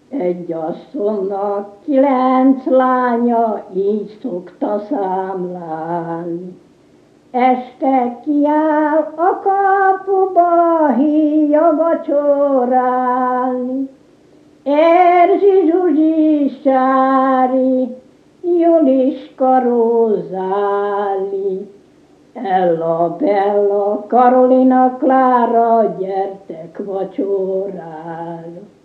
Egy asszonynak 9 lánya, így szokta számlálni. Este kiáll a kapuba, hívja vacsorálni. Erzsi, Zsuzsi, Sári, Juliska, Rózáli, Ella, Bella, Karolina, Klára, gyertek vacsorára.